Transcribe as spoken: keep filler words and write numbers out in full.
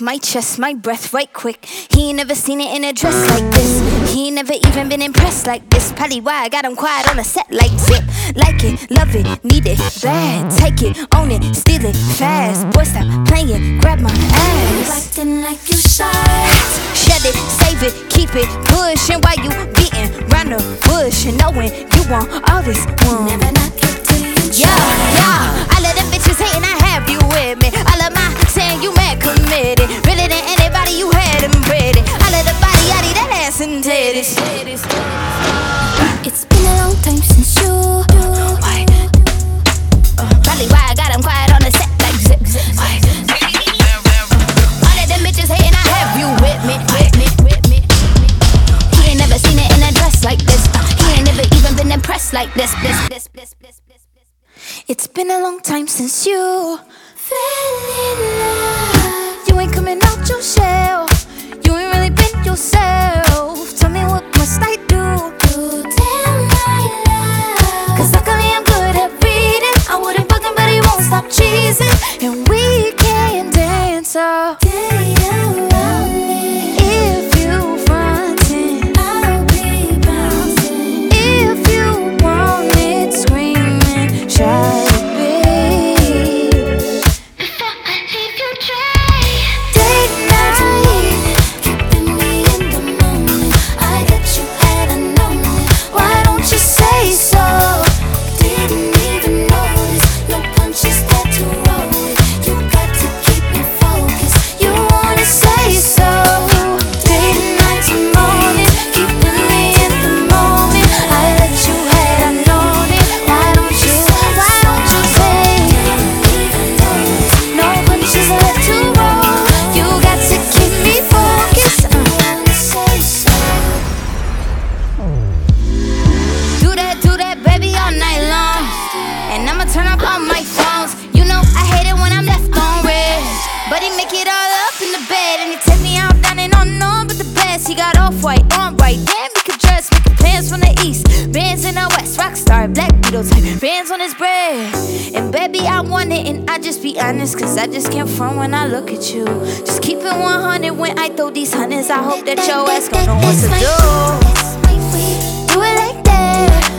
my chest, my breath right quick. He ain't never seen it in a dress like this. He ain't never even been impressed like this. Probably why I got him quiet on a set like zip. Like it, love it, need it, bad. Take it, own it, steal it, fast. Boy, stop playing, grab my ass. Acting like you shy. Shut it, save it, keep it, pushing while you beating round the bush and knowing you want all this one. Never knock it till you try. Yeah, yeah. All of them bitches hating, I have you with me. All of my saying you mad committed. Really than anybody you had them pretty. All of the body, yaddy, that ass and titties. It's been a long time since you. Why? Uh, probably why I got him quiet on the set like zip, zip. Why? All of them bitches hating, I have you with me, with me, with me. He ain't never seen it in a dress like this. Uh, he ain't never even been impressed like this, this, this, this, this, this, this. It's been a long time since you Fell in love. You ain't coming out your shell. You ain't really been yourself. Tell me what must I do? You tell my love. Cause luckily I'm good at reading. I wouldn't fuck him but he won't stop cheesing. And we can dance all day around it. If you frontin', I'll be bouncing. if you want it screaming, try to be. If you try. Day night, keeping me in the moment. I bet you hadn't known it. Why don't you say so? Didn't even notice. No punches had to roll it. You got to keep me focused. You wanna say so? Day and night to morning, keeping me in the moment. I let you had known it. Why don't you? Why don't you say? No punches left to roll. You got to keep me focused. I wanna say so. Do that, do that, baby, all night long. And I'ma turn off all my phones. You know I hate it when I'm left on red. But he make it all up in the bed. And he take me out, down and on and on. But the best, he got off-white, on right. Damn, he could dress, make plans from the east. Bands in the west, rockstar, black Beetle type. Bands on his bread. And baby, I want it, and I just be honest. Cause I just can't front when I look at you. Just keep it one hundred when I throw these hundreds. I hope that your ass gon' know what to do. That's my way. Do it like that.